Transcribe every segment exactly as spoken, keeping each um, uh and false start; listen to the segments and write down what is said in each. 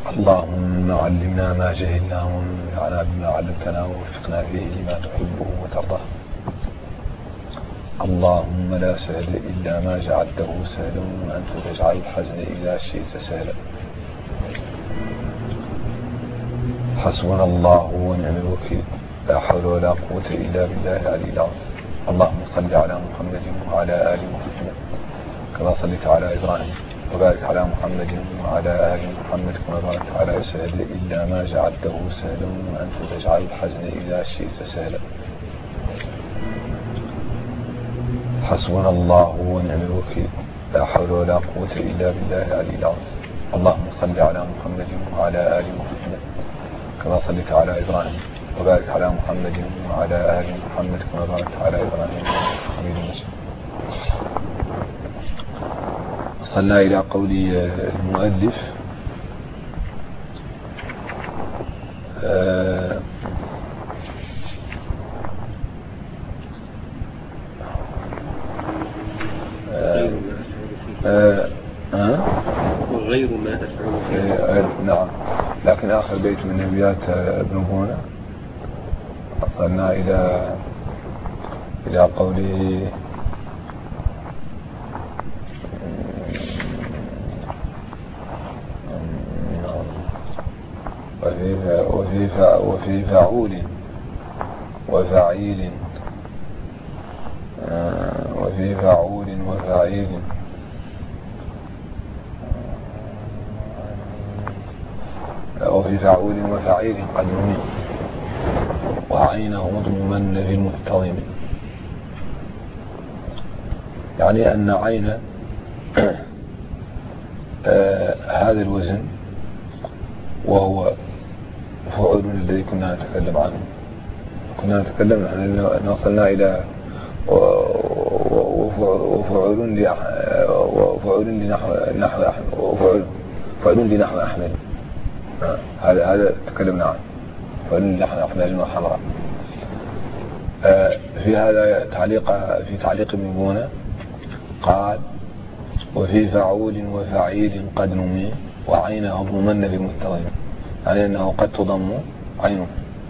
اللهم علمنا ما جهلنا وانفعنا بما علمتنا ووفقنا فيه لما تحبه وترضاه. اللهم لا سهل إلا ما جعلته سهلا وأنت تجعل الحزن إذا شئت سهلا. حسبنا الله ونعم الوكيل، لا حول ولا قوة إلا بالله العلي العظيم. اللهم صل على محمد وعلى آل محمد كما صليت على إبراهيم، وبارك على محمد وعلى آل محمد كما باركت على سهل إلا ما جعلته سهلا وأنت تجعل الحزن إذا شئت سهلا. حسبنا الله ونعم الوكيل، لا حول ولا قوة إلا بالله العلي العظيم. اللهم صل على محمد وعلى آل محمد كما صليت على إبراهيم، وبارك على محمد وعلى آل محمد كما باركت على إبراهيم حميد مجيد. وصلنا إلى قول المؤلف آه آه آه آه وغير ما أفعله. آه نعم، لكن آخر بيت من أبيات ابن بونة وصلنا إلى إلى قوله وفي وفي وفي فعول وفعيل وفي فعول وفعيل وفي فعول وفعيل قد نمي وعينه مضموما في المنتظم. يعني أن عين آه هذا الوزن وهو فعل الذي كنا نتكلم عنه، كنا نتكلم أن وصلنا إلى وفعل وفعل لنحو نحو وفعل فعل لنحو أحمد. هذا هذا تكلمنا عنه، فعل لنحو أحمد وحمراء. في هذا تعليق في تعليق ابن بونة قال وفي فعول وفعيل قد نمي وعينه ضمن بمتضم، يعني أنه قد تضم عينه.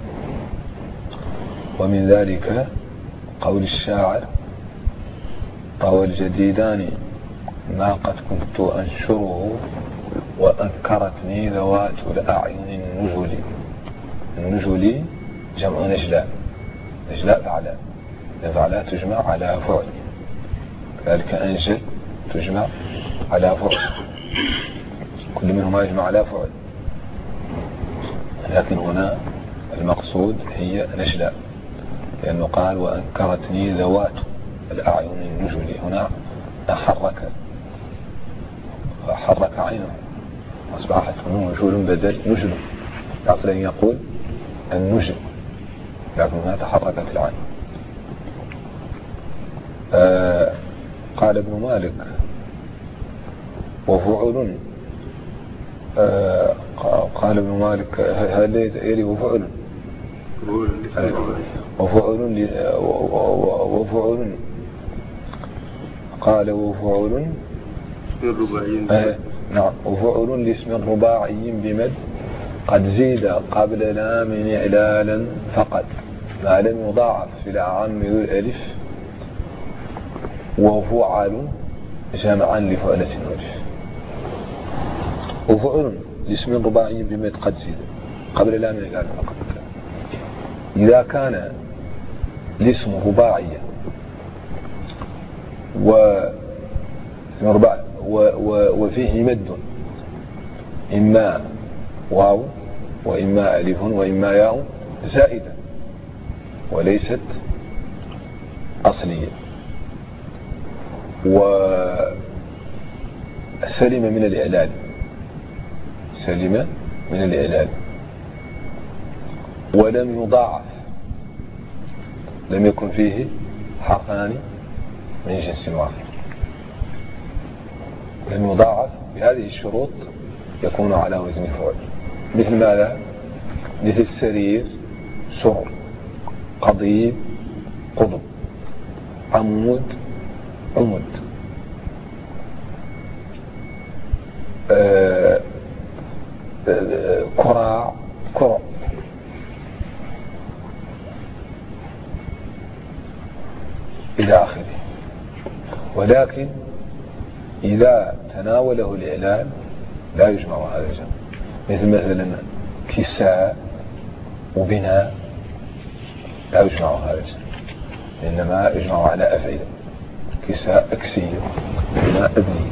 ومن ذلك قول الشاعر طوى الجديدان ما قد كنت أنشره وأنكرتني ذوات الأعين النجل. النجل جمع نجلاء، نجلاء فعلاء، فعلاء تجمع على فعل، كذلك أنجل تجمع على فعل، كل منهما يجمع على فعل، لكن هنا المقصود هي نجلاء، لأنه قال وأنكرتني ذوات الأعين النجل. هنا حرك حرك عينه أصبحت نجل بدل نجل، يعقل أن يقول النجل، لكن هنا تحركت العين. آه قال ابن مالك وفعل آه قال ابن مالك هل يلي وفعل وفعل وفعل قال وفعل آه نعم وفعل لاسم رباعي بمد قد زيد قبل لام إعلالا فقد ما لم يضاعف في الأعم ذو الألف وفعل جمعا لفعلة والف. وفعل لاسم رباعي بمد قد زيد قبل لام إعلالا فقد. إذا كان الاسم رباعيا و وفيه مد إما واو وإما ألف وإما ياء زائدة وليست أصلية، وسلم من الإعلال، سلم من الإعلال ولم يضاعف، لم يكن فيه حرفان من جنس واحد، لم يضاعف بهذه الشروط يكون على وزن فعل. مثل ماذا؟ مثل سرير سر، قضيب قضب، عمود عمد. آه كراع كرع. إلى آخره. ولكن إذا تناوله الإعلان لا يجمع هذا الجمع، مثل مثلا كساء وبناء لا يجمع هذا الجمع، إنما يجمع على أفعلة، كساء أكسية، بناء أبنية.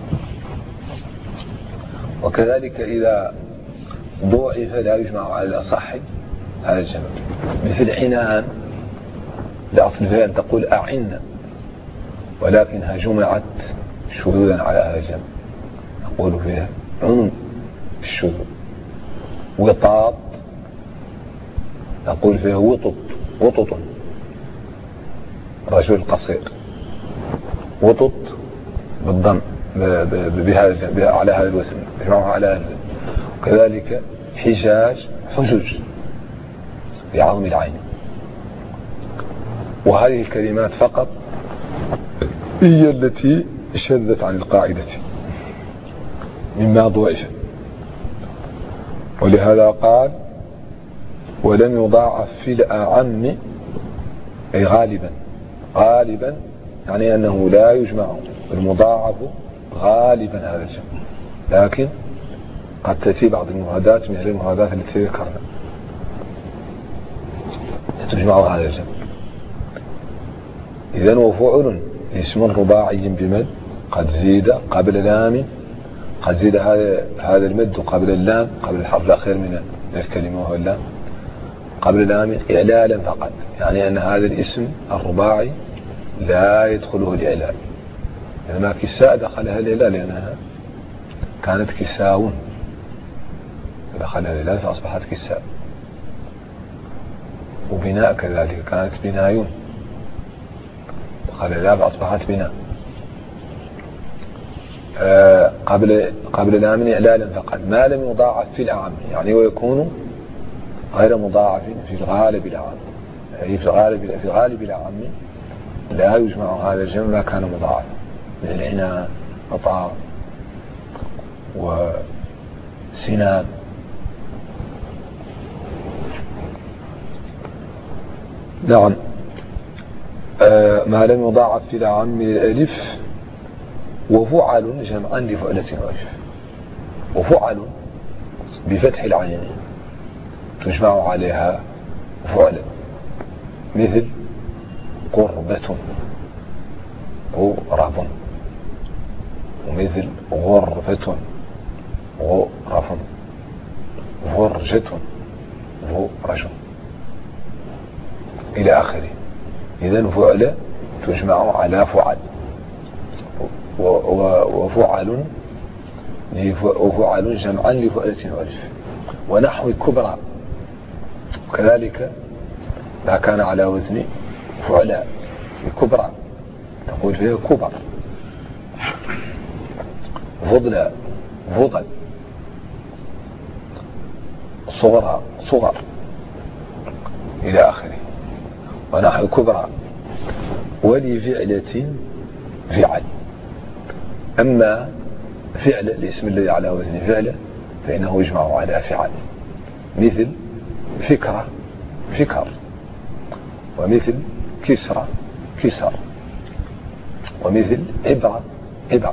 وكذلك إذا ضعف لا يجمع على الأصح هذا الجمع، مثل عنان لأصل فيها أن تقول أعنا، ولكنها جمعت شذوذا على هذا الجمع، نقول فيها عنن الشذوذ. وطاط نقول فيها وطط وطط، رجل قصير، وطط بالضم بهذا على هذا الوزن يجمعها على هذا. وكذلك حجاج حجج بعظم العين. وهذه الكلمات فقط هي التي شذت عن القاعدة مما ضعف، ولهذا قال ولم يضاعف في الأعم، أي غالبا. غالبا يعني أنه لا يجمع المضاعف غالبا هذا الجمع، لكن قد تأتي بعض المهادات مثل المهادات التي ذكرنا تجمع هذا الجمع. إذن وفعل اسم رباعي بمد قد زيد قبل لام، قد زيد هذا هذا المد قبل اللام، قبل الحرف الأخير من الكلمة وهو اللام، قبل لام إعلالا فقط، يعني أن هذا الاسم الرباعي لا يدخله الإعلال. لما كساء دخلها الإعلال لأنها كانت كساون، دخلها الإعلال فأصبحت كساء. وبناء كذلك كانت بنايون، دخل الإعلال فأصبحت بناء. آه قبل قبل لام إعلالا فقط، ما لم يضاعف في الأعم، يعني ويكون غير مضاعف في الغالب الأعم، أي في الغالب في الغالب الأعم لا يجمع هذا الجمع ما كان مضاعف، مثل عنان وطاء وسنان. نعم. آه ما لم يضاعف في الأعم الألف. وفعل جمعا لفعلة ألف. وفعل بفتح العين تجمع عليها فعلا، مثل قربة غرب، ومثل غرفة غرف، فرجة فرج، إلى آخره. إذن فعل تجمع على فعل. وفعل وفعل جمعا لفعلة ألف. ونحو كبرى وكذلك ما كان على وزن فعلا، كبرى تقول فيها كبر، فضل فضل، صغرى صغر، إلى آخره. ونحو كبرى. ولفعلة فعل. أما فعل الاسم الذي على وزن فعل فإنه يجمع على فعل، مثل فكرة فكر، ومثل كسرة كسر، ومثل عبرة عبر.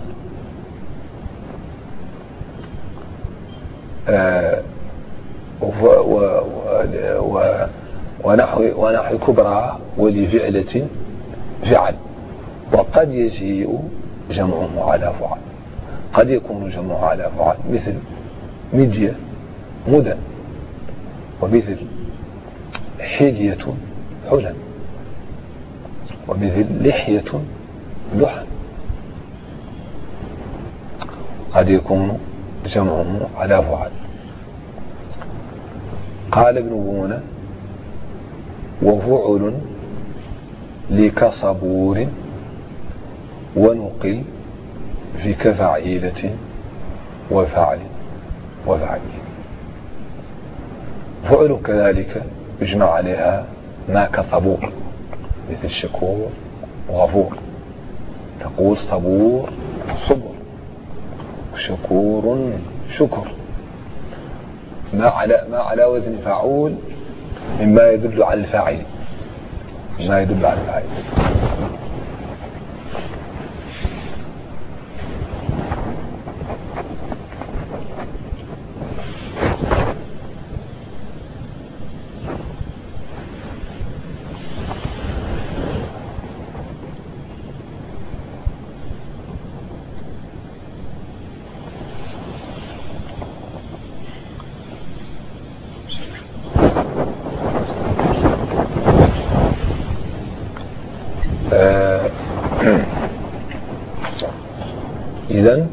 آه ونحو ونحو كبرى ولفعلة فعل. وقد يجيء جمعه على فعل، قد يكون جمعه على فعل، مثل مدية مدى، ومثل حلية حلم، ومثل لحية لحم. قد يكون جمعه على فعل. قال ابن بونة وفعل لكصبور ونقل في كفعيلة وفعل وفعل. فعل كذلك يجمع عليها ما كصبور، مثل شكور وغفور، تقول صبور صبر، شكور شكر. ما على ما على وزن فعول مما يدل على الفاعل، ما يدل على الفاعل. إذن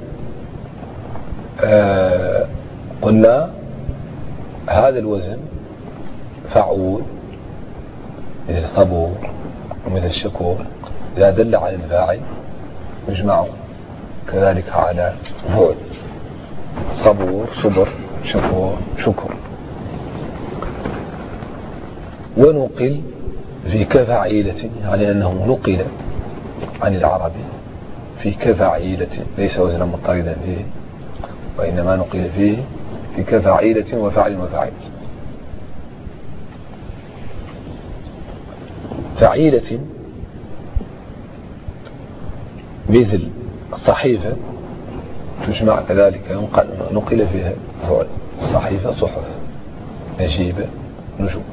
آه قلنا هذا الوزن فعول مثل صبور ومثل شكور إذا دل على الفاعل يجمع كذلك على فعل، صبور صبر شكور شكر. ونقل في كفعيلة، يعني أنه نقل عن العربي في كفعيلة، ليس وزنا مضطردا فيه، وإنما نقل فيه في كفعيلة وفعل وفاعل. فعيلة مثل الصحيفة تجمع كذلك، نقل فيها فعل، صحيفة صحف، نجيبة نجوب.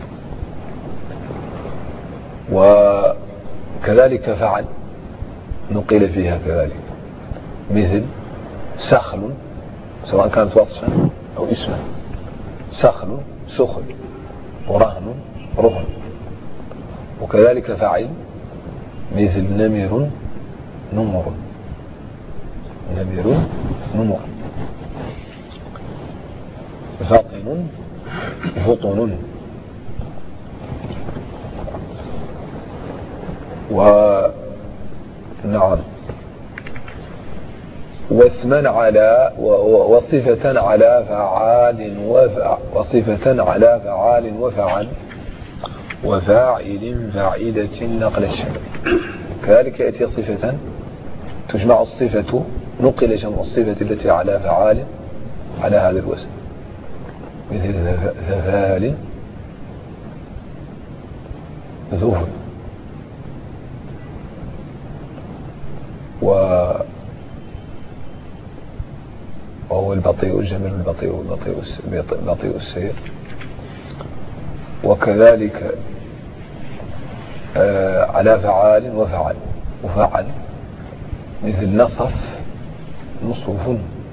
وكذلك فعل نقل فيها كذلك، مثل سخل، سواء كانت وصفا أو اسما، سخل سخل، ورهن رهن. وكذلك فعل مثل نمر نمر، نمر نمر، فطن فطن. ونعم واسما على وصفة على فعال وفعل، وصفة على فعال وفعل وفاعل فاعلة نقل الشمل. كذلك يأتي صفة تجمع الصفة، نقل جمع الصفة التي على فعال على هذا الوزن، مثل ذفال ذهل. وهو البطيء الجمل البطيء البطيء بطيء السير. وكذلك آه على فعال وفعل وفعل، مثل نصف نصف،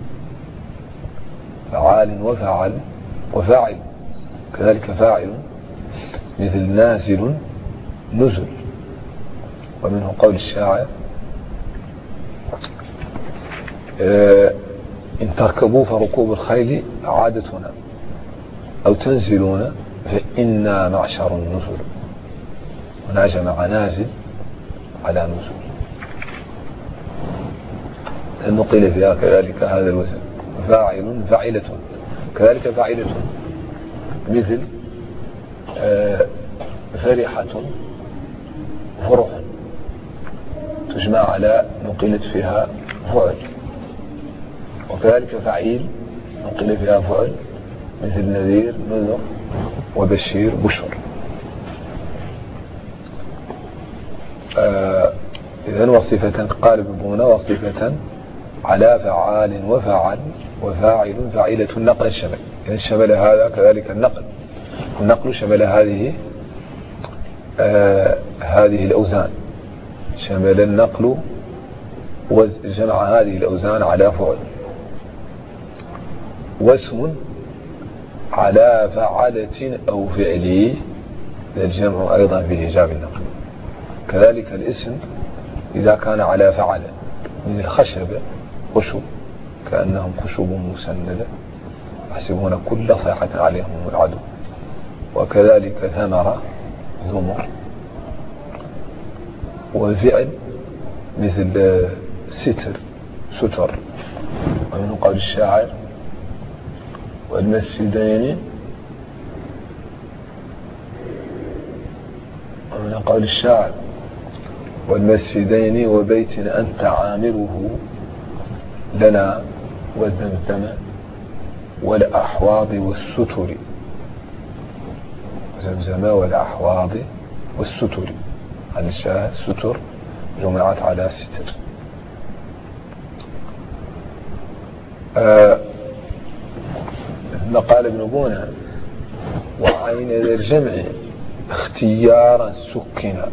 فعال وفعل وفاعل. كذلك فاعل مثل نازل نزل. ومنه قول الشاعر آه إن تركبوا فركوب الخيل عادتنا، أو تنزلون فإنا معشر النزل. هنا جمع نازل على نزل، نقل فيها كذلك هذا الوزن. فاعل فاعلة، كذلك فاعلة مثل آه فرحة فرح، تجمع على نقلت فيها فعل. وكذلك فعيل نقل فيها فعل، مثل نذير نذر وبشير بشر. آه إذن وصفة قال هنا وصفة على فعال وفعل وفاعل فاعلة نقل الشمل. إذن شمل هذا كذلك النقل، النقل شمل هذه آه هذه الأوزان، شمل النقل وجمع هذه الأوزان على فعل. واسم على فعلة أو فعلي، الجمع أيضا في إيجاب النقل. كذلك الاسم إذا كان على فعلة، من الخشب خشب كأنهم خشب مسندة يحسبون كل صيحة عليهم العدو. وكذلك ثمرة ثمر. والفعل مثل ستر ستر. ومن قول الشاعر والمسجدين، ومن قول الشاعر والمسجدين وبيت أنت عامره لنا والزمزم والأحواض والستر. زمزم والأحواض والستر، هذه الشاة ستر جمعت على ستر. آه قال ابن بونة: وعين ذا الجمع اختيارا سكنا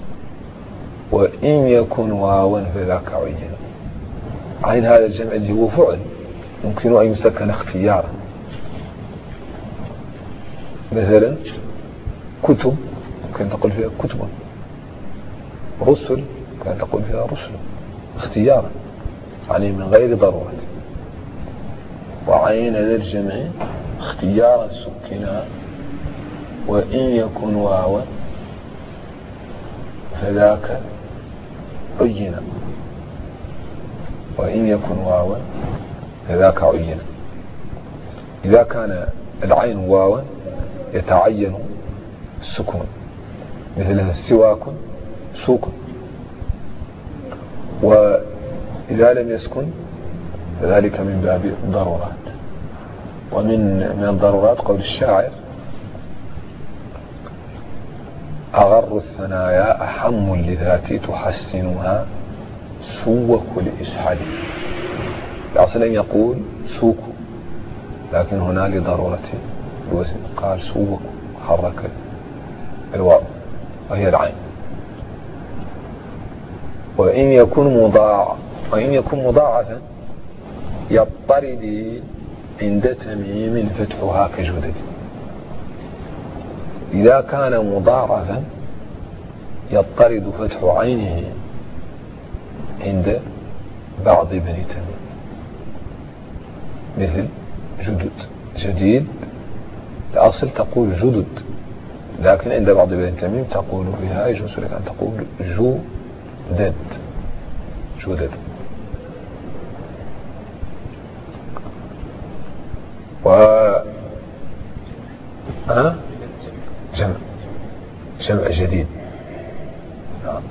وإن يكن واوا فذاك عينا. عين هذا الجمع اللي هو فعل يمكن أن يسكن اختيارا، مثلا كتب ممكن تقول فيها كتب، رسل ممكن تقول فيها رسل، اختيارا يعني من غير ضرورة. وعين ذا الجمع اختيارا سكنا وإن يكن واوا فذاك عينا. وإن يكن واوا فذاك عينا. إذا كان العين واوا يتعين السكون، مثل سواك سوق. وإذا لم يسكن فذلك من باب الضرورات. ومن من الضرورات قول الشاعر: أغر الثنايا أحم لذاتي تحسنها سوك لإسحل. الأصل أن يقول سوك، لكن هنا لضرورة الوزن قال سوك، حرك الواو وهي العين. وإن يكن مضاع وإن يكن مضاعفا يضطرد عند تميم فتحها كجدد. إذا كان مضاعفا يضطرد فتح عينه عند بعض بني تميم، مثل جدد جديد. الأصل تقول جدد، لكن عند بعض بني تميم تقول بها يجوز لك أن تقول جودد جودد. و ها جمع جمع جديد. نعم.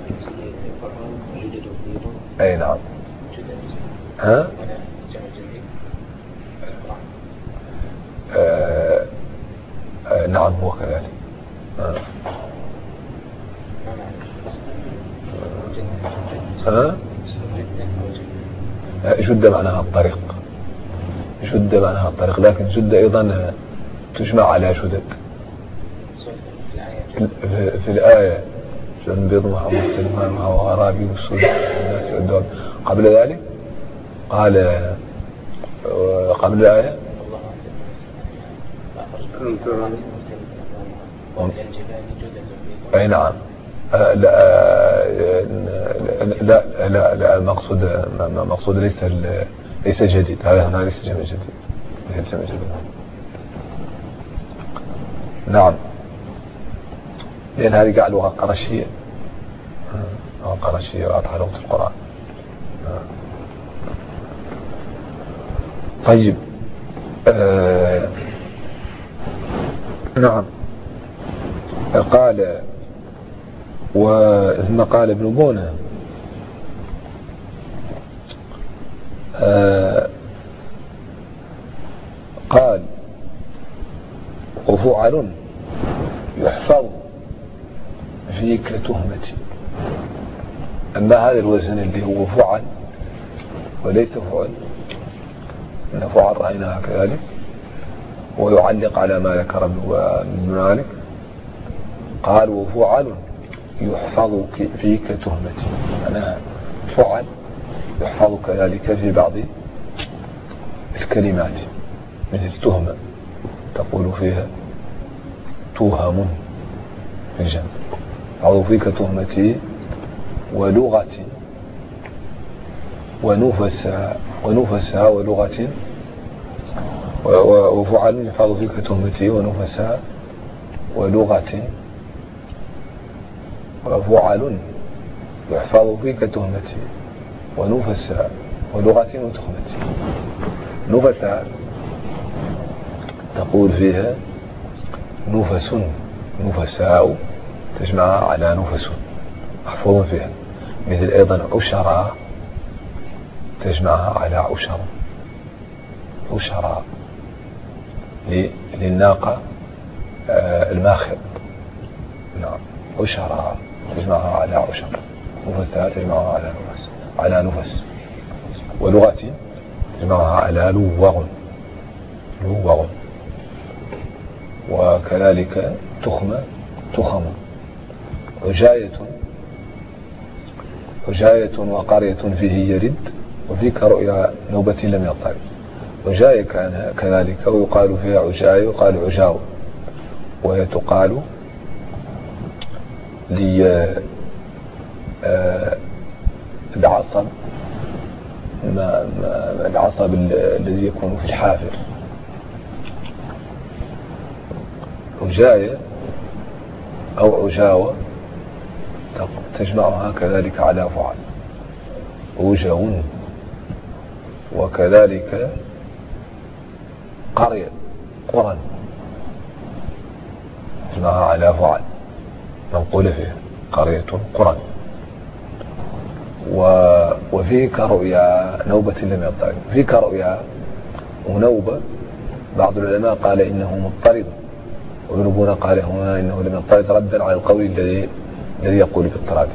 أي نعم. ها آه آه نعم هو كذلك. آه. ها جد معناها الطريق، جد معناها الطريق، لكن جد أيضا تجمع على جدد. في الآية جنبيض محمد وغرابي والسود الناس والدواب. قبل ذلك قال قبل الآية أي نعم. لا لا لا, لا المقصود المقصود ليس ليس جديد، هذا هنا ليس جمع جديد، ليس جمع جديد. نعم، لأن هذه قاع لغة قرشية، لغة قرشية واضحة لغة القرآن. طيب آه نعم. قال وثم قال ابن بونة آه قال وفعل يحفظ فيك تهمتي. أما هذا الوزن اللي هو فعل وليس فعل، إن فعل رأيناها كذلك، ويعلق على ما ذكر ابن مالك قال وفعل يحفظ فيك تهمتي. أنا فعل يحفظ كذلك في بعض الكلمات، مثل تهمة تقول فيها توهم في الجنب، يحفظ فيك تهمتي ولغة ونفسها ونفسها ولغة، وفعل يحفظ فيك تهمتي ونفسها ولغة، وفعل يحفظ فيك تهمتي ونفسها ولغة وتهمتي. نفسها تقول فيها نفس، نفساء تجمعها على نفس محفوظ فيها، مثل أيضا عشراء تجمعها على عشر، عشراء للناقة الماخض. نعم. عشرة تجمعها على عشر، نفسها تجمعها على نفس على نفس، ولغة تجمعها على لوغ لوغ، وكذلك تخم تخم. عجاية عجاية وقرية فيه يرد، وفيك رؤيا نوبة لم يطرد. عجاية كان كذلك، ويقال فيها عجاية ويقال عجاو، وهي تقال للعصب ما ما العصب الذي يكون في الحافر. عجاية أو عجاوة تجمعها كذلك على فعل، عجاون. وكذلك قرية قرى تجمعها على فعل منقول فيها قرية قرى. وفيك رؤيا نوبة لم يضطرد. فيك رؤيا ونوبة بعض العلماء قال إنه مضطرد، وابن بونا قال هنا إنه لم يضطرد ردا على القول الذي الذي يقول باضطراده.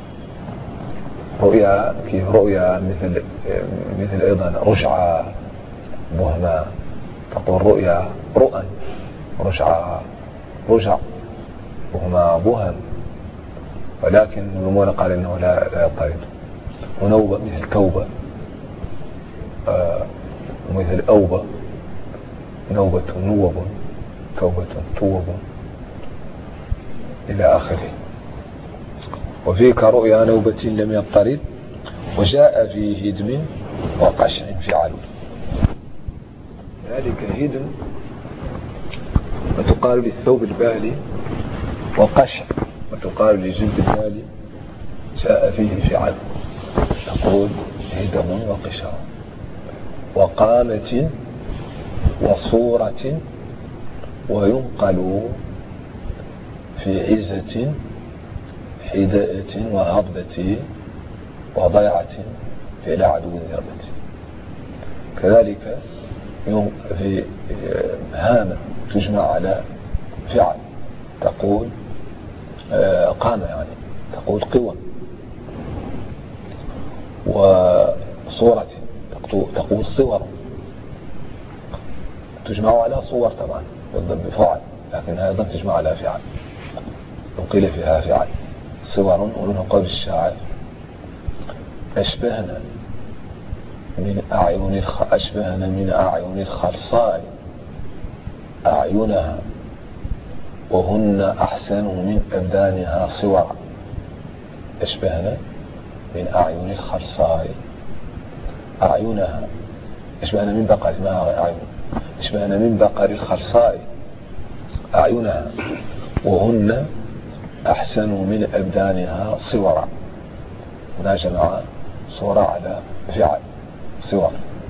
رؤيا كيف رؤيا مثل مثل أيضا رجعة بهما، تقول رؤيا رؤى رجعة رجع وهما بهم، ولكن ابن بونا قال إنه لا لا يضطرد. ونوبة مثل توبة آه ومثل أوبة، نوبة نوب، توبة توب، إلى آخره. وفيك رؤيا نوبة لم يضطرد، وجاء في هدم وقشع فعل. ذلك هدم وتقال بالثوب البالي، وقشع وتقال لجلد البالي، جاء فيه فعل، تقول هدم وقشع. وقامة وصورة، وينقل في عزة حداءة وهضبة وضيعة في عدو ذربة. كذلك في هامة تجمع على فعل، تقول قامة يعني تقول قوة. وصورة تقول صور، تجمع على صور طبعا بفعل، لكن أيضا تجمع على فعل، وقيل فيها فعل صور. ومنه قول الشاعر: أشبهنا من أعين الخ... أشبهنا من أعين الخرصاء أعينها، وهن أحسن من أبدانها صورا. أشبهنا من أعين الخرصاء أعينها، أشبهنا من بقر ما أعين أشبهنا من بقر الخرصاء أعينها، وهن أحسن من أبدانها صورا. هنا جمع صورة على فعل صور.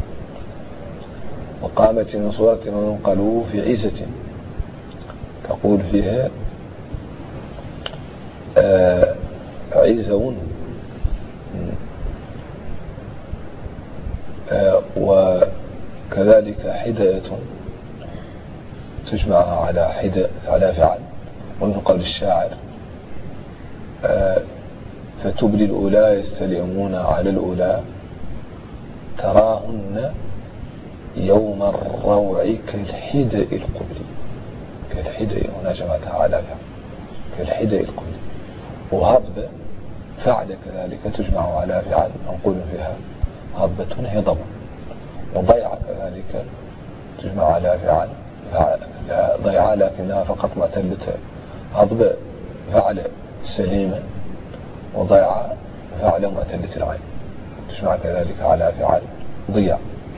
وقامت من صورة وينقلوا في عزة، تقول فيها آه عزون. آه وكذلك حداية تجمعها على حداء على فعل. ومن قول الشاعر: آه فتبلي الأولى يستلمون على الأولى، تراهن يوم الروع كالحداء القبلي. كالحداء هنا جمعتها على فعل كالحداء القبلي. وهضب فعل كذلك تجمع على فعل منقول فيها هضبة هضبة. وضيعة كذلك تجمع على فعل ضيعة، لكنها فقط معتلة هضب فعل سليمة، وضيعة فعل معتلة العين تجمع كذلك على فعل ضيع.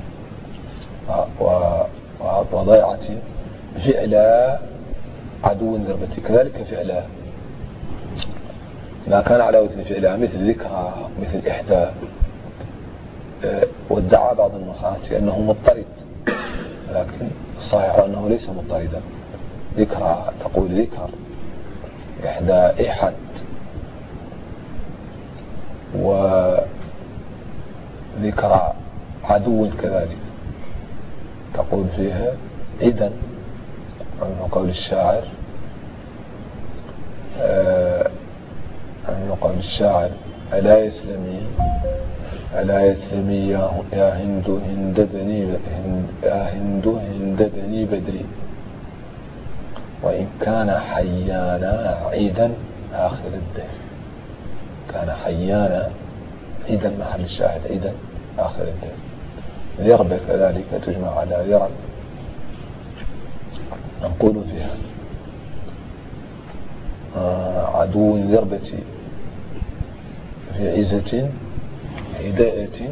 وضيعة فعل عدو ذربتي، كذلك فعل ما كان على وزن فعلها مثل ذكرى مثل إحدى. وادعى بعض النحاة أنه مضطرد، لكن الصحيح أنه ليس مضطردا. ذكرى تقول ذكر، إحدى إحد، وذكرى عدو كذلك تقول فيها إذن من قول الشاعر آه من قول الشاعر ألا يسلمي ألا يسلمي يا هند هند بني هند يا هند هند بني بدري وإن كان حيانا عيدا آخر الدهر. كان حيانا عيدا محل الشاهد عيدا آخر الدهر. ذرب كذلك تجمع على ذرب نقول فيها آه عدو ذربتي في عزة هداءة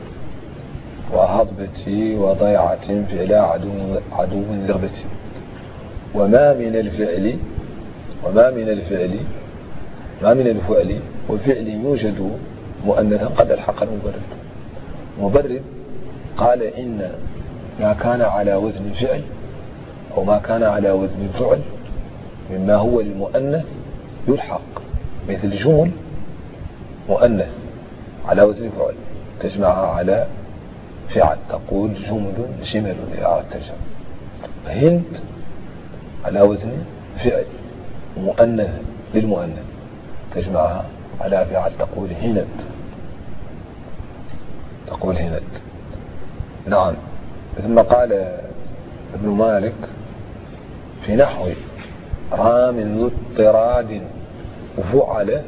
وهضبة وضيعة فعلا عدو, عدو ذربتي. وما من الفعل وما من الفعل ما من الفعل وفعل يوجد مؤنثا قد الحق المبرد. مبرد قال إن ما كان على وزن فعل أو ما كان على وزن فعل مما هو المؤنث يلحق، مثل جمل مؤنث على وزن فعل تجمعها على فعل تقول جمل جمل إذا أردت الجمع. هند على وزن فعل مؤنث للمؤنث تجمعها على فعل تقول هند تقول هند. نعم. ثم قال ابن مالك في نحو رام ذو اضطراد وفعل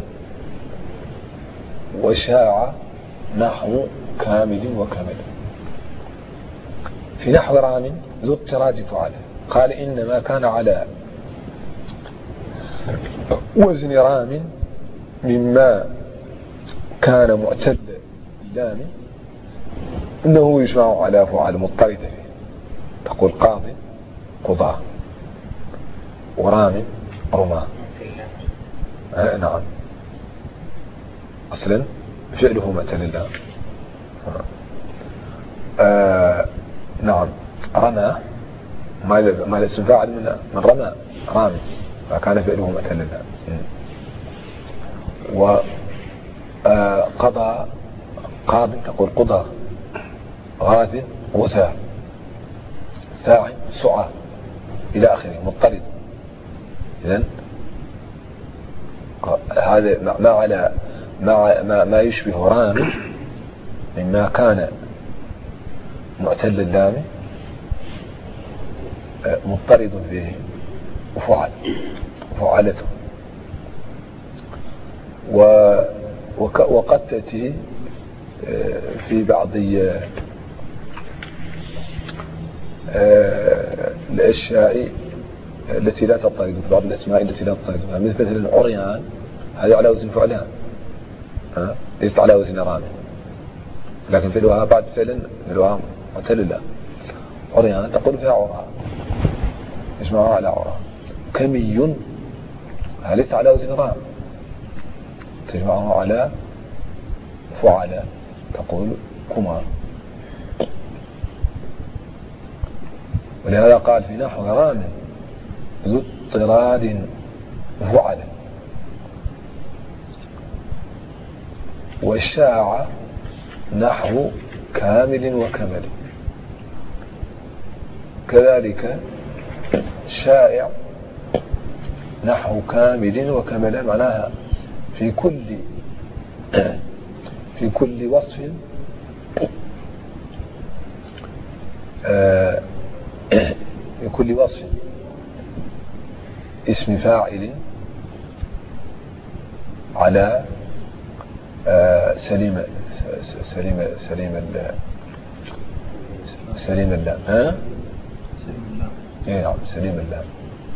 وشاع نحو كامل وكمل. في نحو رام ذو اضطراد فعل قال إنما كان على وزن رام مما كان معتل اللام إنه يجمع على فعل مضطرد فيه تقول قاضي قضاء ورام رماه. آه نعم أصلا فعله معتل اللام. آه نعم رمى ما الاسم فاعل من من رمى رامي فكان فعله معتل اللام. وقضى قاض تقول قضى غاز غثاء ساع سعى إلى آخره مضطرد. إذن هذا ما على ما ما, ما يشبه رامي مما كان معتل اللام مضطرد فيه وفعل وفعلته. وقد تأتي في بعض الأشياء التي لا تضطرد في بعض الأسماء التي لا تضطرد مثل مثل عريان هذه على وزن فعلان ليست على وزن رامي لكن فعلها بعد فعل فعلها معتل اللام. عريان تقول فيها عرى يجمعها على عرى. كمي ليست على وزن رام تجمعه على فعل تقول كما. ولهذا قال في نحو رام ذو اضطراد فعل والشاع نحو كامل وكمل. كذلك شائع نحو كامل وكمل معناها في كل في كل وصف في كل وصف اسم فاعل على سليم سليم سليم سليم اللام. ها اي نعم سليم اللام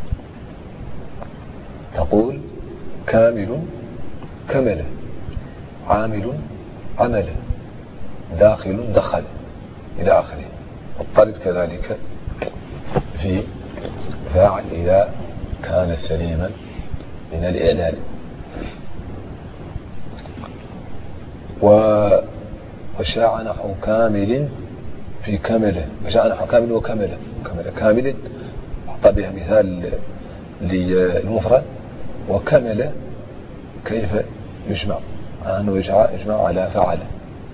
تقول كامل كمل عامل عمل داخل دخل إلى آخره. الطرد كذلك في فاعل إذا كان سليما من الإعلال. وشاع نحو كامل في كمله وشاع نحو كامل وكمله كمل كامل أعطى بها مثال للمفرد. وكمل كيف يجمع أنه يجمع على فعل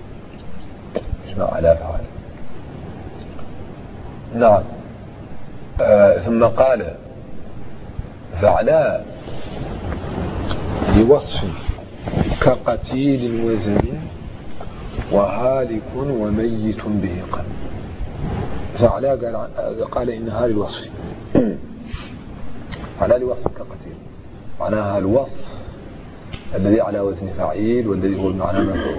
يجمع على فعل. نعم. آه ثم قال فعلاء لوصف كقتيل وزن وهالك وميت به قلب. فعلاء قال, قال إنها للوصف فعلاء لوصف كقتيل معناها الوصف الذي على وزن فعيل والذي هو المعنى مفعول.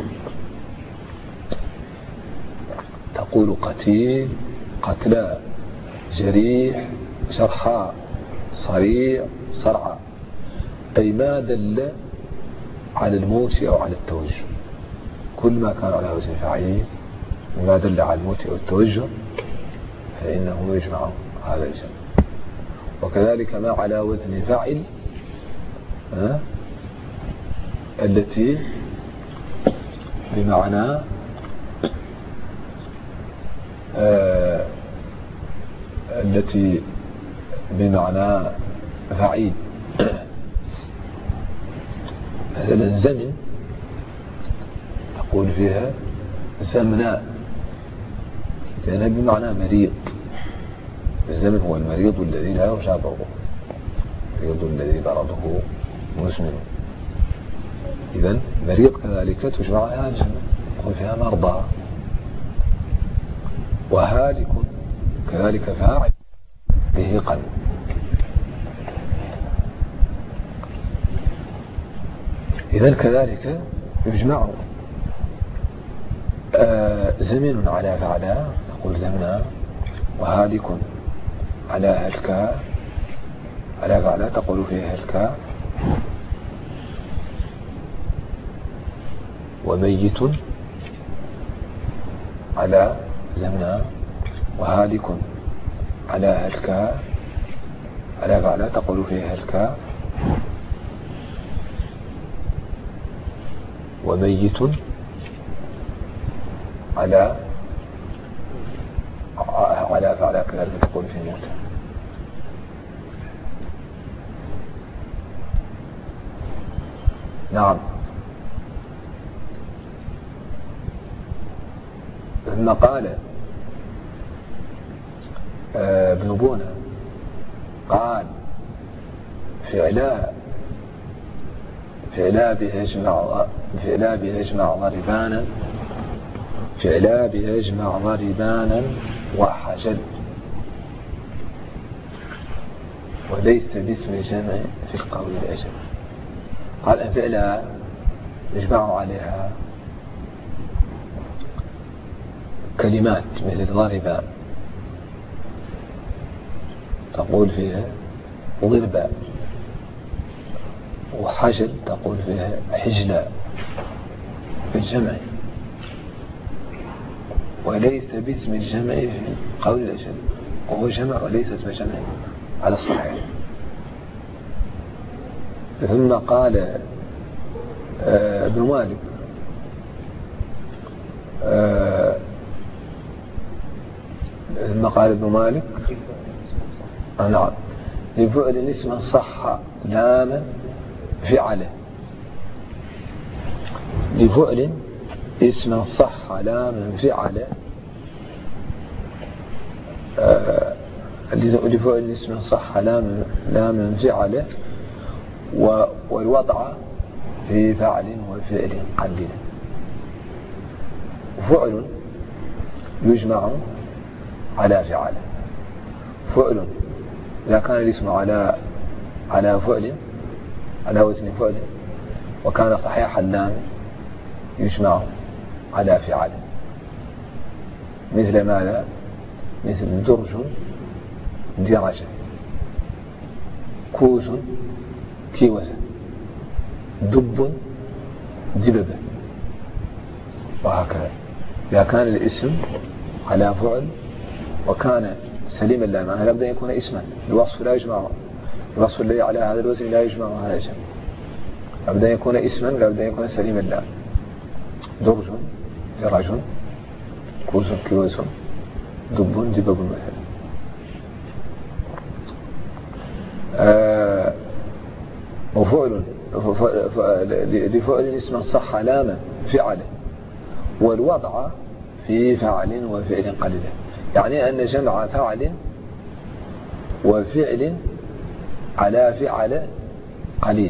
تقول قتيل قتلى جريح جرحى صريع صرعى أي ما دل على الموت أو على التوجه. كل ما كان على وزن فعيل وما دل على الموت أو التوجه فإنه يجمع هذا الجمع. وكذلك ما على وزن فعل ها التي بمعنى آه التي بمعنى فعيل. مثلا زمن تقول فيها زمناء لأنها بمعنى مريض. الزمن هو المريض الذي لا يرجى برضه، المريض الذي برضه مزمن. إذن مريض كذلك تجمع على الجمع تقول فيها مرضى. وهالك كذلك فاعل به قلب. إذن كذلك يجمع آه زمن على فعلا تقول زمنا، وهالك على هلكا على فعلا تقول فيه هلكا، وميت على زمنا وهالك على هلكا على فعلا تقول فيه هلكا، وميت على على فعلا كذلك تقول فيه موت. نعم. ثم قال ابن بونة قال فعلا فعلا بيجمع فعلا بيجمع ضربانا فعلا بيجمع ضربانا وحجل وليس باسم الجمع في القول الأجل. قال أن فعلا يجمع عليها كلمات مثل ضربا تقول فيها ضربا، وحجل تقول فيها حجلا في الجمع، وليس باسم الجمع في قول الأجل، وهو جمع وليس اسم جمع على الصحيح. ثم قال آه ابن مالك آه ثم قال ابن مالك نعم لفعل اسما صح لاما فعله لفعل اسما صح لاما فعله آه لفعل اسما صح لاما لاما فعله والوضع في فعل وفعل قليلا. فعل يجمع على فعل، فعل إذا كان الاسم على على فعل على وزن فعل وكان صحيح اللام يجمع على فعل، مثل ماذا؟ مثل درج درجة، كوس كيوسة، دب دببة، وهكذا. إذا كان الاسم على فعل وكان سليم اللام معناها لابد أن يكون اسما، الوصف لا يجمع، الوصف الذي على هذا الوزن لا يجمع هذا الجمع، لابد أن يكون اسما لابد أن يكون سليم اللام. درج درج كوس كيوس دب دبب مثلا. آه وفعل لفعل اسما صح لاما فعله والوضع في فعل وفعل قليلا، يعني أن جمع فعل وفعل على فعل قليل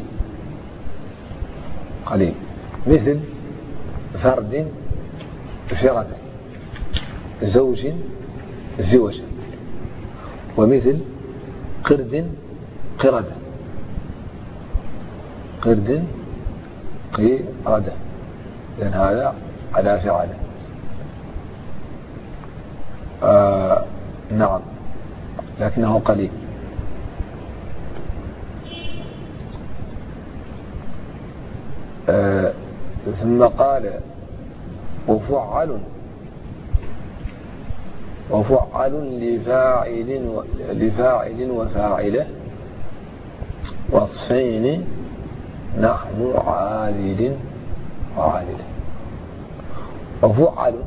قليل، مثل فرد فرد، زوج زوج، ومثل قرد قردة قرد قردة، لأن هذا على فعل. آه نعم، لكنه قليل. آه ثم قال وفعل وفعل لفاعل لفاعل وفاعله وصفين نحن عادل وعادله. وفعل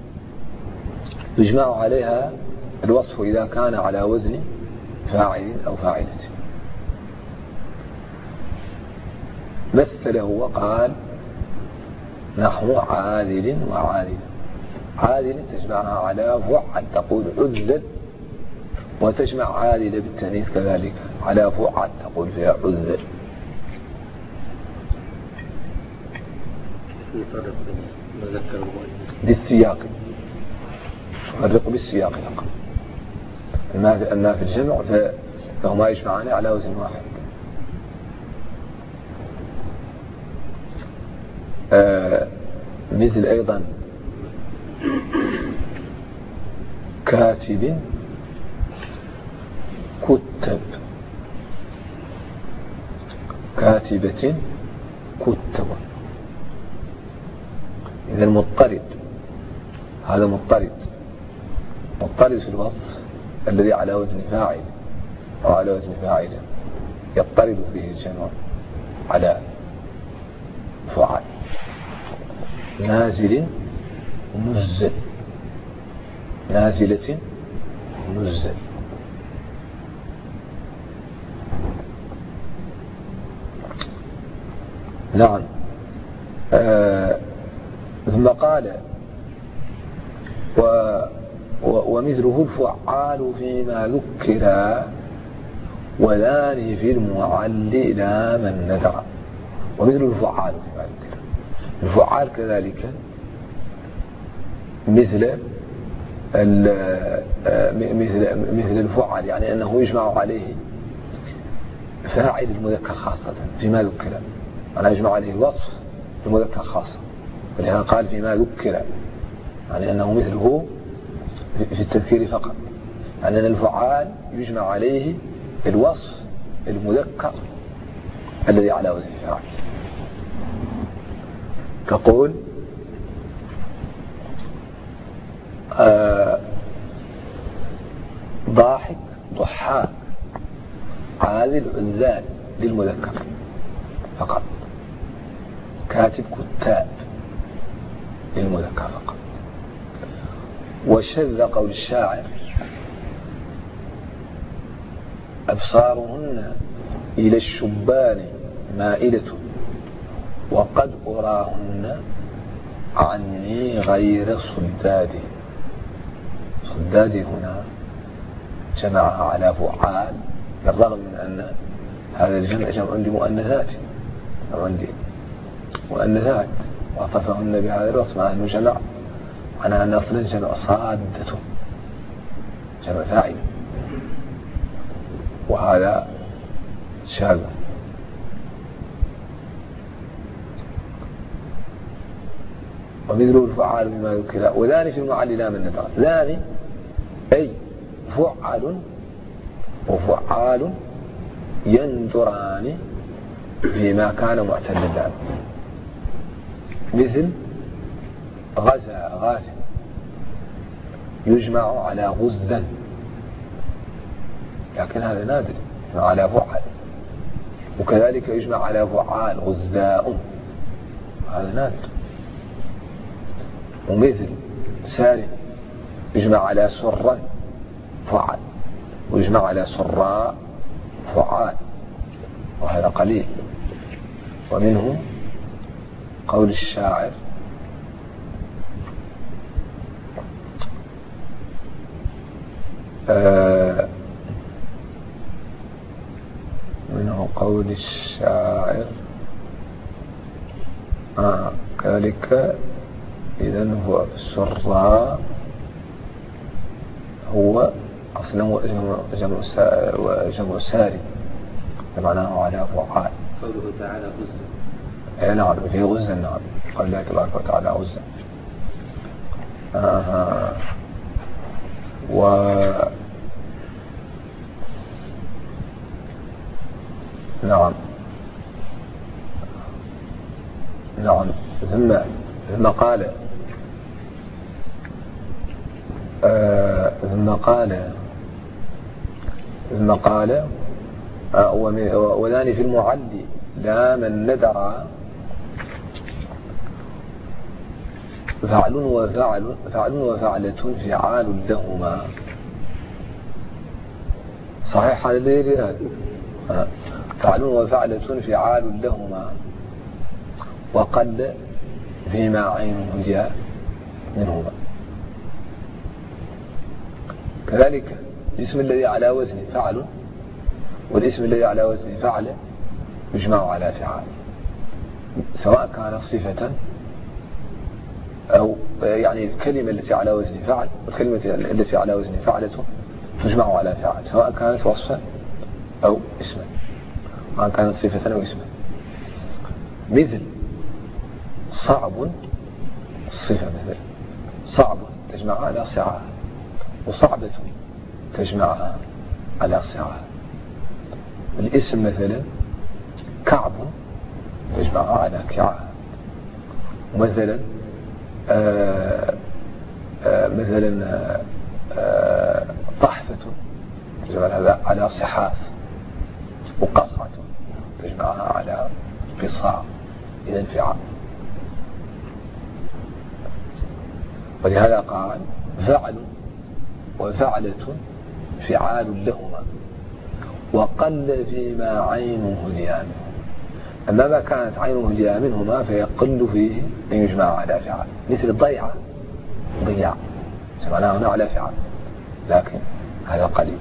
يجمع عليها الوصف إذا كان على وزن فاعل أو فاعلة. مثله وقال نحو عادل وعادل. عادل تجمعها على فعل تقول عذل، وتجمع عادل بالتأنيث كذلك على فعل تقول فيها عذل. بالسياق، فرق بالسياق فقط. أما في الجمع فهما يجمعان على وزن واحد. آه مثل أيضا كاتب كتب، كاتبة كتب. إذا المضطرد هذا مضطرد مضطرد في الوصف الذي على وزن فاعل أو على وزن فاعل يضطرد فيه الجمع على فعل. نازل نزل، نازلة نزل. نعم. آه ثم قال و ومثله الفعال فيما ذكر وذان في المعل لا من ندر. ومثل الفعال فيما ذكر، الفعال كذلك مثل مثل مثل الفعل، يعني أنه يجمع عليه فاعل المذكر خاصة فيما ذكر، أنا يجمع عليه الوصف المذكر خاصة، ولهذا قال فيما ذكر، يعني أنه مثله في التذكير فقط، يعني أن الفعال يجمع عليه الوصف المذكر الذي على وزن فاعل. تقول آه ضاحك ضحاك، عاذل عذال للمذكر فقط، كاتب كتاب للمذكر فقط. وشذ قول الشاعر أبصارهن إلى الشبان مائلة وقد أراهن عني غير صدادي. صدادي هنا جمعها على فعال، بالرغم من أن هذا الجمع جمع لمؤنثات أو عندي مؤنثات، وعطفهن بهذا الوصف مع أنه جمع على أن أصل الجمع صادة جمع فاعل، وهذا شاذ. ومثله الفعال بما ذكر وذان في المعل لا من ندر. ذان أي فعل وفعال يندران فيما كان معتلا، مثل غزا غازا يجمع على غزا، لكن هذا نادر على فعل. وكذلك يجمع على فعال غزاء، هذا نادر. ومثل سالم يجمع على سرا فعل، ويجمع على سراء فعال، وهذا قليل. ومنه قول الشاعر آه وقول الشاعر آه كذلك. إذن هو سرى هو أصلا هو جمع جمع ساري بمعناه على فعال. قوله تعالى غزة. أي نعم في غزة. نعم قال الله تبارك وتعالى غزة. آه و نعم نعم ثم ثم قال آه ثم قال ثم قال آه وذاني في المعلي لا من ندر فعل وفعل فعل وفعلة فعال لهما. صحيح هذا دليل هذا. آه. فعل وفعلة فعال لهما وقل فيما عين جاء منهما. كذلك الاسم الذي على وزن فعل والاسم الذي على وزن فعل يجمع على فعال، سواء كان صفة أو يعني الكلمة التي على وزن فعل والكلمة التي على وزن فعلة تجمع على فعال، سواء كانت وصفا أو اسما، سواء كانت صفة أو اسما. مثل صعب صفة، مثل صعب تجمع على صعاب، وصعبة تجمع على صعاب. الاسم مثلا كعب تجمع على كعاب. مثلا آآ آآ مثلا آآ طحفة تجمع على صحاف، وقصعة تجمعها على قصاع، إذا فعال. ولهذا قال فعل وفعلة فعال لهما وقل فيما عينه ليا منه. أما ما كانت عينه ليا منهما فيقل فيه أن يجمع على فعال، مثل ضيعة ضياع سمعناه هنا على فعال، لكن هذا قليل.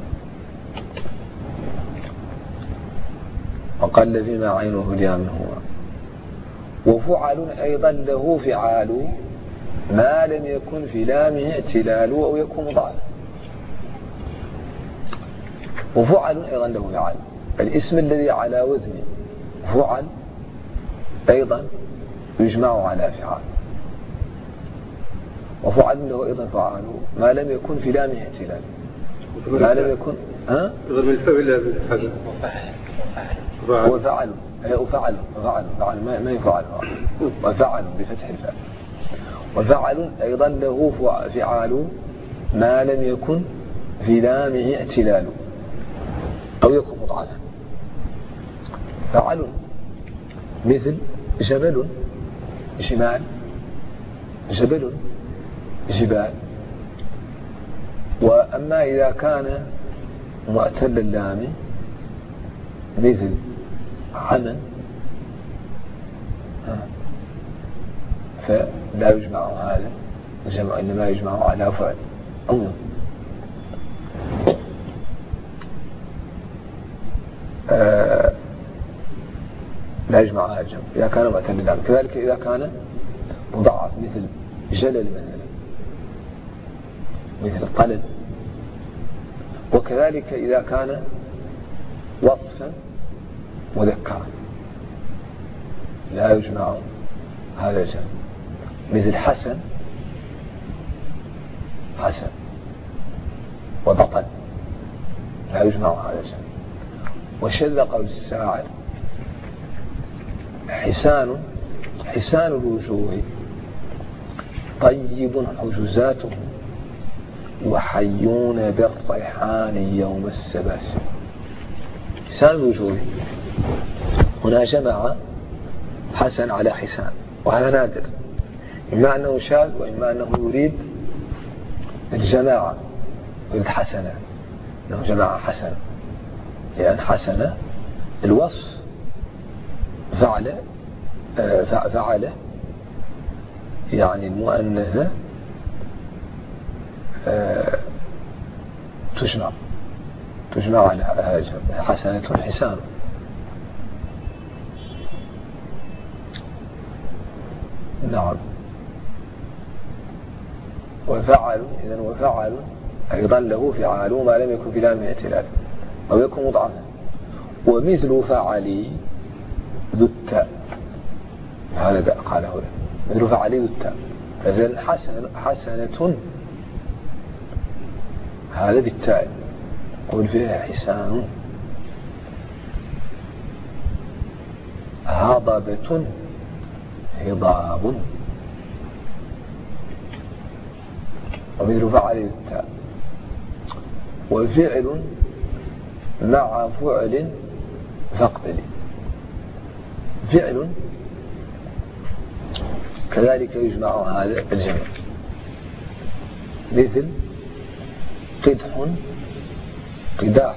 وقل فيما عينه ليا منهما. وفعل أيضا له فعال ما لم يكن في لامه اعتلال أو يكون مضاعف. وفعل أيضا له فعال، الاسم الذي على وزن فعل أيضا يجمع على فعال. وفعل له أيضا فعال ما لم يكن في لامه اعتلال، ما لم يكن ها غير من الفاء إلا بالحاجة. هو فعل وفعل وفعل فعل ما يفعل وفعل بفتح الفاء. وفعل أيضا له فعال ما لم يكن في لامه اعتلال أو يكون مضاعفا. فعل مثل جبل شمال، جبل جبال. وأما إذا كان معتل اللام مثل عمن فلا يجمع هذا الجمع، إنما يجمع على فعل أو آه لا يجمع هذا الجمع إذا كان معتل اللام. كذلك إذا كان مضاعف مثل جلل مثلا، مثل طلل. وكذلك إذا كان وصفا مذكرا لا يجمع هذا الجمع، مثل حسن حسن وبطل لا يجمع هذا الجمع. وشذ قول الساعر حسان حسان الوجوه طيب حجزاته وحيون بالريحان يوم السباسل. حسان الوجوه هنا جمع حسن على حسان، وهذا نادر، إما أنه شاذ وإما أنه يريد الجماعة يريد حسنة، أنه جمع حسن، لأن حسن الوصف فعل فعل يعني المؤنثة تجمع تجمع على حسنة حسان. نعم. وفعل إذن وفعل أيضا له فعال ما لم يكن في لام اعتلال أو يكون مضاعفا. ومثل فعلي ذو التاء هذا قاله له مثل فعلي ذو التاء. فإذن حسن حسنة هذا بالتاء قل فيها حسان. هضبة هضاب. ومثل فعل التاء. وفعل مع فعل فاقبل. فعل كذلك يجمع هذا الجمع مثل قدح قداح.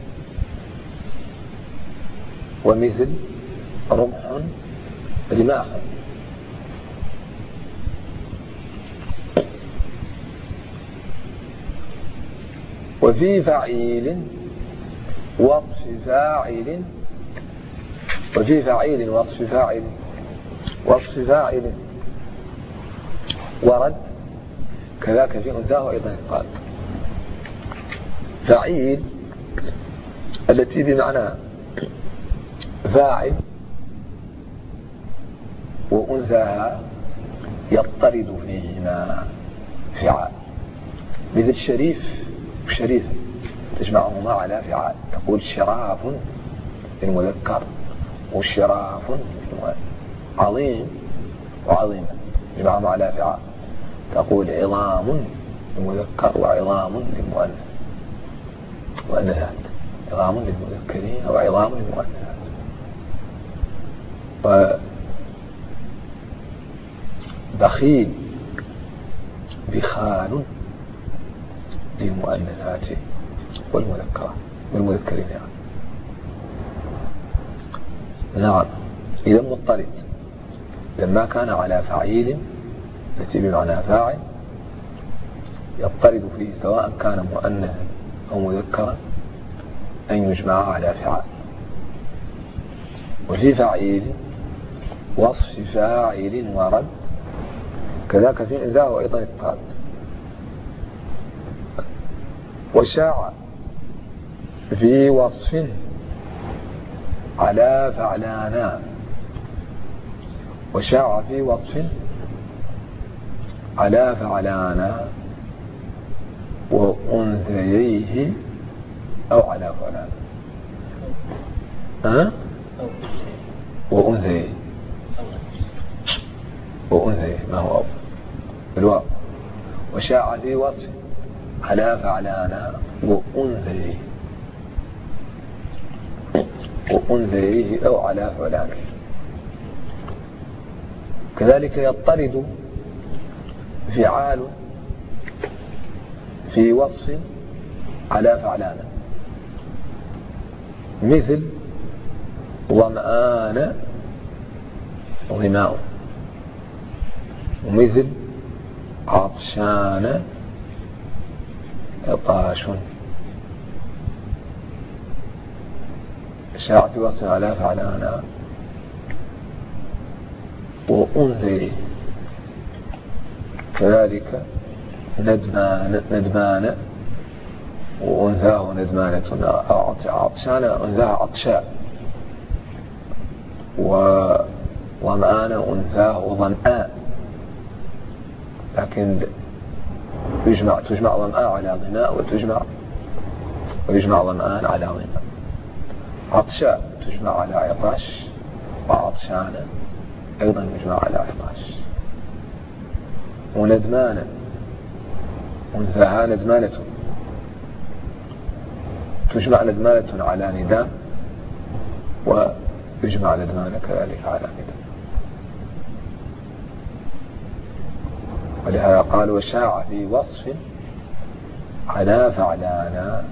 ومثل رمح رماح. وفي فعيل وصف فاعل. وفي فعيل وصف فاعل وصف فاعل ورد كذاك في أنثاه أيضا قال. فعيل التي بمعنى فاعل وأنثاها يضطرد فيهما فعال مثل شريف وشريف تجمعهما على فعال تقول شراف للمذكر وشراف للمؤنث. عظيم وعظيمة تجمعهما على فعال تقول عظام للمذكر وعظام للمؤنث مؤنثات. عظام للمذكرين أو عظام للمؤنثات. بخيل بخال للمؤنثات والمذكرات والمذكرين يعني. نعم. إذا مضطرد لما كان على فعيل التي بمعنى فاعل يضطرد فيه سواء كان مؤنثا أو مذكرا أن يجمع على فعال. وفي فعيل وصف فاعل ورد كذاك في إنزاء وأيضا اضطراد. وشاع في وصف على فعلانا. وشاع في وصف على فعلانا وأنثييه أو على فعلانا. ها؟ وأنثييه وأنثييه ما هو أول الواو. وشاع في وصف على فعلانا وأنثييه وأنثييه أو على فعلانا. كذلك يضطرد فعال في وصف على فعلانا مثل ظمآن ظماء. ومثل عطشان عطاش. شاع في وصف على فعلانا وأنثي كذلك ندمان ندمان وأنثاه ندمانة. عطشان أنثاه عطشاء. وظمآن أنثاه ظمآن لكن يجمع تجمع ظمآن على ظماء وتجمع ويجمع ظمآن على ظماء. عطشاء تجمع على عطاش وعطشان أيضا يجمع على عطاش. وندمانا أنثاها ندمانة تجمع ندمانة على ندام ويجمع ندمانة كذلك على ندام. ولهذا قال وشاع في وصف على فعلانا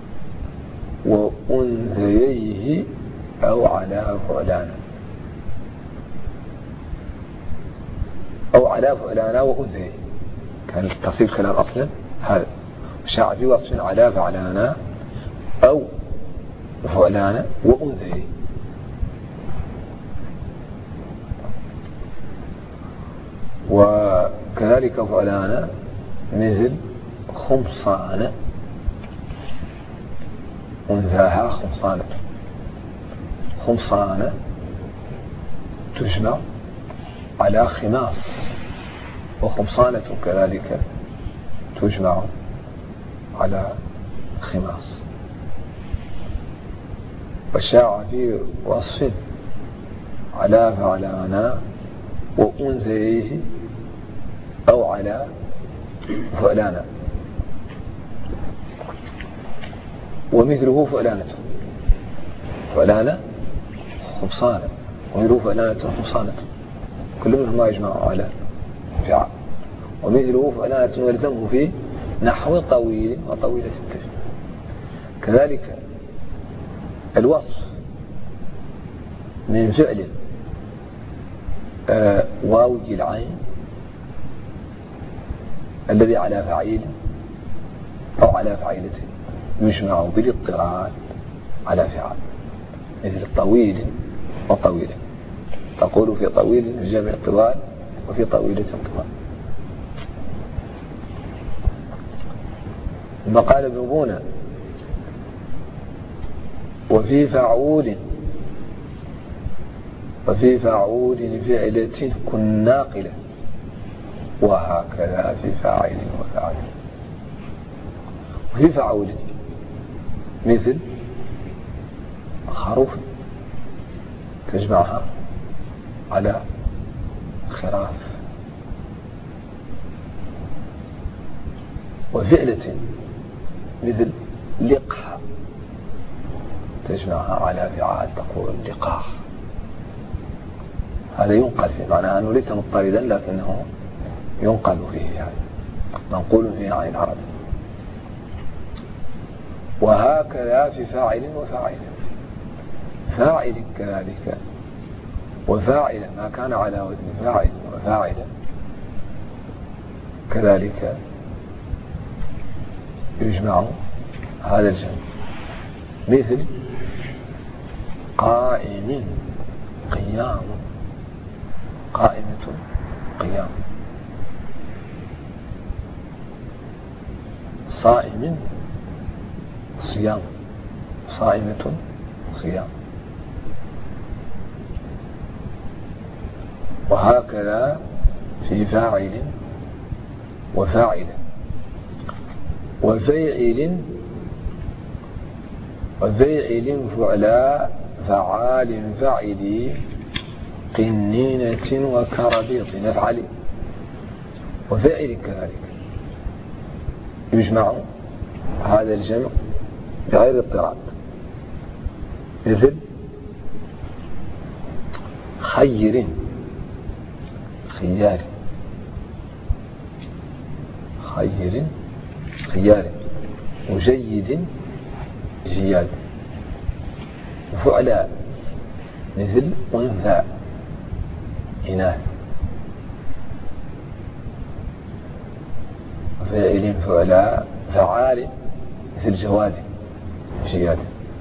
وأنثييه أو على فعلانا أو على فعلانا وأنثييه. كان التفصيل كلام أصلا هذا. وشاع في وصف على فعلانا أو فعلانا وأنثييه. كذلك فعلان مثل خمصان أنثاها خمصانة. خمصان تجمع على خماص، وخمصانة كذلك تجمع على خماص. وشاع في وصف على فعلانا وأنثيه أو على فعلانا. ومثله فعلانة، فعلانة خمصانة، ومثله فعلانة خمصانة، كل منهما يجمع على فعل. ومثله فعلانة يلزمه في نحو طويل وطويلة التفعيل. كذلك الوصف من فعل آه واوي العين الذي على فعيل أو على فعيلة يجمع بالاضطراد على فعل، مثل طويل وطويل، تقول في طويل جمع طوال وفي طويلة طوال. ثم قال ابن بونا وفي فعول وفي فعول فعلة كن ناقلة، وهكذا في فاعل وفاعل. وفي فعول مثل خروف تجمعها على خراف. وفعلة مثل لقح تجمعها على فعال، تقول لقاح. هذا ينقل فيه، معناه أنه ليس مضطردا لكنه ينقل فيه، يعني منقول فيه عن العرب. وهكذا في فاعل وفاعل، فاعل كذلك وفاعل ما كان على وزن فاعل وفاعل كذلك يجمع هذا الجمع، مثل قائم قيام، قائمة قيام. صائم صيام، صائمة صيام. وهكذا في فاعل وفاعل وفيعل وفيعل فعلا فعال فعلي قنينة وكربيط نفعل. وفعل كذلك يجمع هذا الجمع بغير اضطراد، مثل خير خيار، خير خيار، وجيد جياد. وفعلا مثل أنثى إناث. وفاعل فعلا فعال مثل جواد جياد.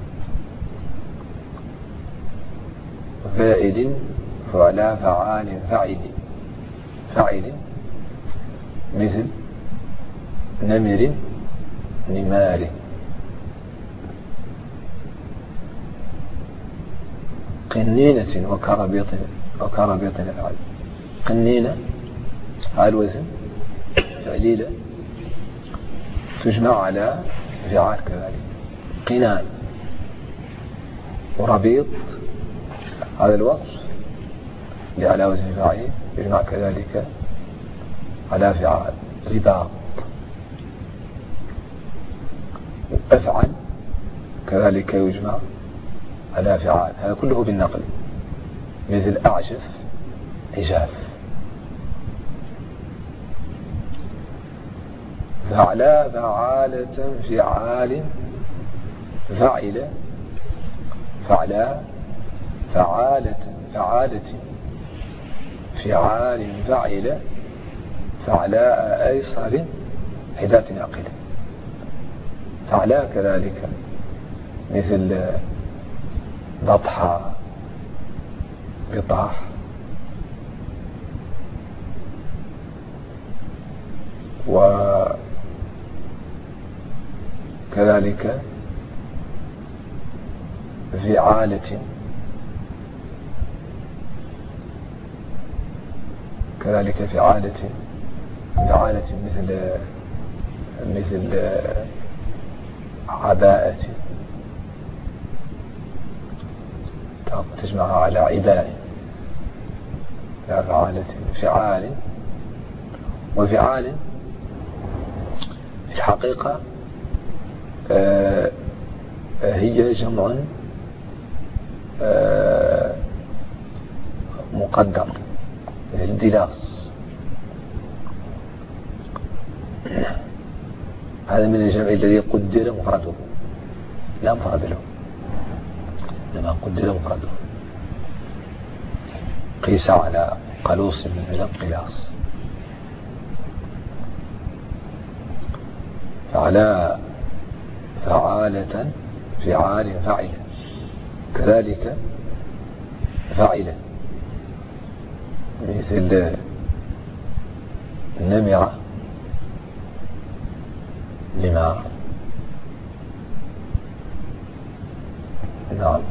وفاعل فعلا فعال فعل فعل مثل نمر نمار. قنينة وكربيط وكربيط نفعل. قنينة على الوزن فعليلة تجمع على فعال كذلك. قنان وربيط هذا الوصف اللي على وزن فاعل يجمع كذلك على فعال. رباط وأفعل كذلك يجمع على فعال، هذا كله بالنقل، مثل أعجف عجاف. فعلا فعالة فعال فعل فعلا فعالة فعالة فعال فعل فعلاء أيسر حدات عقل. فعلا كذلك مثل بطحى بطاح. وكذلك فعالة كذلك فعالة فعالة مثل مثل عباءة تجمعها على عباء، لا فعالة فعال. وفعال في الحقيقة آه هي جمع آه مقدر للدلاس، هذا من الجمع الذي قدر مفرده لا مفرد له، لما قدر مفرده قيس على قلوص من القياس. فعلى فعالة فعال فعل، كذلك فعل مثل نمرة نمار. نعم.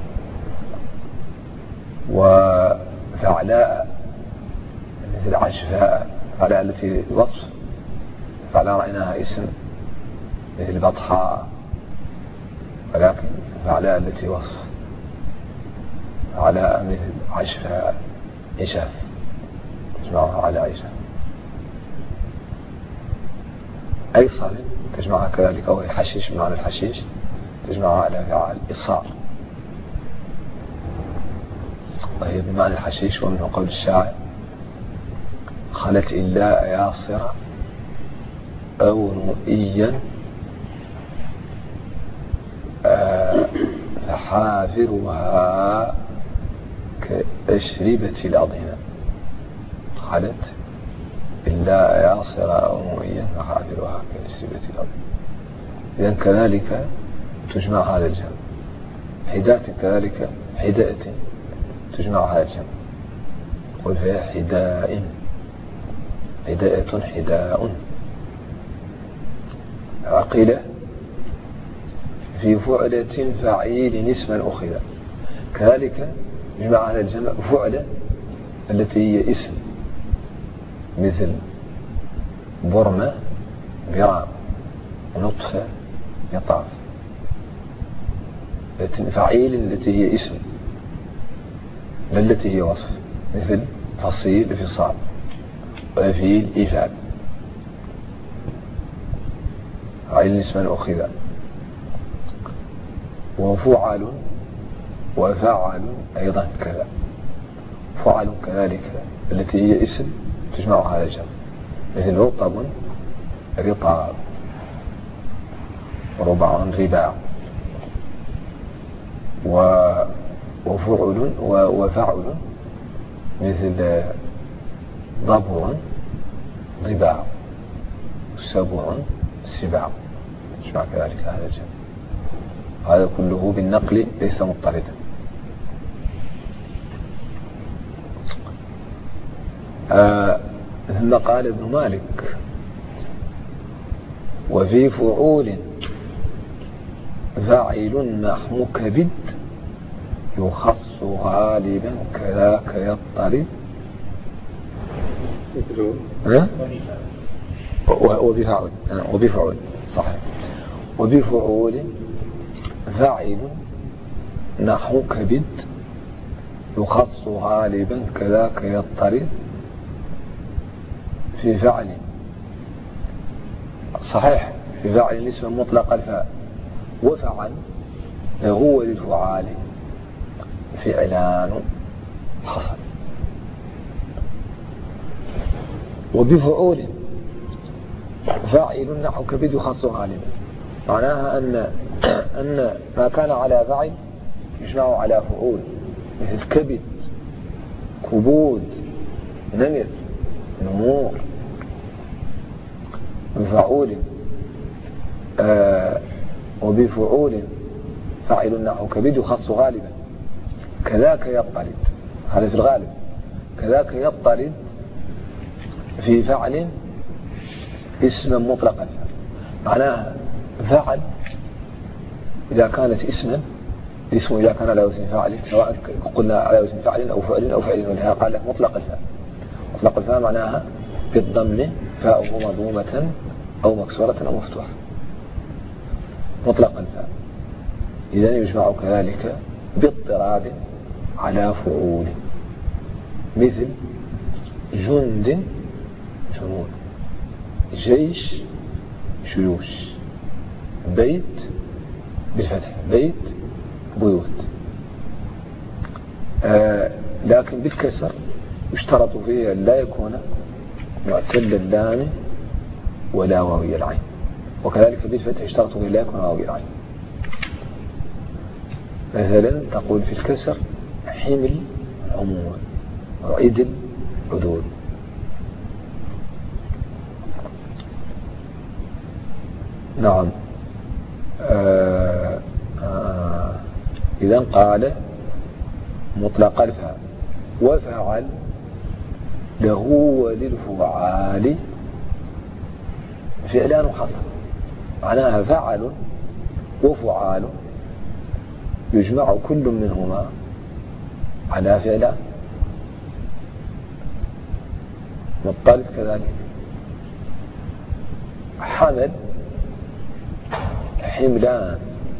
وفعلاء مثل عشفاء، فعلاء التي وصف، فعلاء رأيناها اسم مثل بطحاء، ولكن فعلاء التي وصف، فعلاء مثل عشفاء عشاف تجمعها على عشاف. أيصل تجمعها كذلك، أو الحشيش بمعنى الحشيش تجمعها على فعال إصار، وهي بمعنى الحشيش. ومنه قول الشاعر: خلت إلا ياصر أو نؤيا آه فحافرها كأشربة الأضنة. خلت إلا ياصر أو نؤيا فحافرها كأشربة الأضنة. إذن كذلك تجمع هذا الجمع. حداة كذلك حداءة تجمع هذا الجمع، قل فيها حداء حداءة حداء. عقيلة في فعلة فعيل اسما أخذ، كذلك جمع هذا الجمع فعلة التي هي اسم مثل برمة برام، ونطفة يطاف. فعيل التي هي اسم لا التي هي وصف، مثل فصيل فصال، وفيل إفعال. فعيل اسما أخذ. وفعل وفعل أيضا كذا، فعل كذلك التي هي اسم تجمع هذا الجمع، مثل رطب رطاب، ربع رباع. وفعل وفعل مثل ضبع ضباع، سبع سباع، تجمع كذلك هذا الجمع. هذا كله بالنقل ليس مضطردا. آه ثم قال ابن مالك: وفي فعول فاعل نحو كبد يخص غالبا كذاك يضطرد. وبفعول وبفعول صحيح. وبفعول فاعل نحو كبد يخص غالبا كذاك يضطرد. في فعل صحيح، في فعل اسم مطلق الفاء. وفعل هو للفعال فعلان حصل. وبفعول فاعل نحو كبد يخص غالبا، معناها أن أن ما كان على فعل يجمع على فعول، مثل كبد كبود نمر نمور. بفعول آه وبفعول فاعل نحو كبد يخص غالبا كذاك يضطرد، هذا في الغالب. كذاك يضطرد في فعل اسما مطلقا معناها فعل إذا كانت اسما الاسم إذا كان على وزن فاعل سواء قلنا على وزن فاعل أو فعل أو فعل ولهذا قال لك مطلق الفاء. مطلق الفاء معناها بالضم فاؤه مضمومة أو مكسورة أو مفتوحة مطلق الفاء. إذن يجمع كذلك باضطراد على فعول مثل جند جنود جيش جيوش بيت بالفتح بيت بيوت. آه لكن بالكسر يشترط فيه أن لا يكون معتل اللام ولا واوي العين وكذلك بالفتح يشترط فيه لا يكون واوي العين. مثلا تقول في الكسر حمل عمود عدل عدول. نعم. آه آه إذن قال مطلق الفاء وفعل له وللفعال فعلان وحصل معناها فعل وفعال يجمع كل منهما على فعلان. مطلق كذلك حمل حملان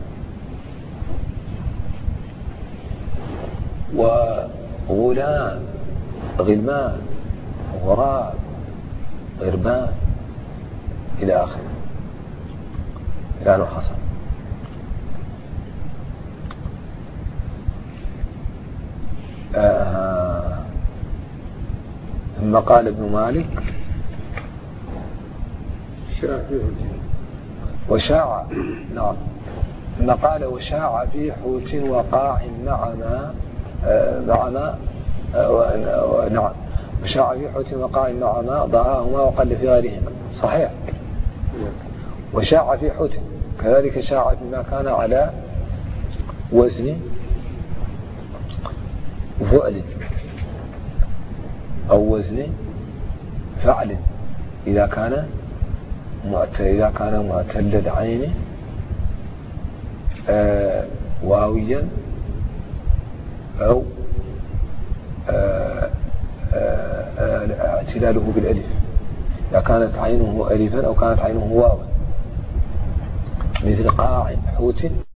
وغلام غلمان غراب غربان إلى آخره إلى أن حصل. آه. ثم قال ابن مالك وشاع نعم ثم قال وشاع في حوت وقاع مع ما مع ما نعم وشاع في حوت وقاع مع ما ضعاهما وقل في غيرهما صحيح. وشاع في حوت كذلك شاع فيما كان على وزن فعل أو وزن فعل إذا كان معتل إذا كان معتل العين آه واويا أو آه آه اعتلاله بالألف إذا كانت عينه ألفا أو كانت عينه واوا مثل قاع حوت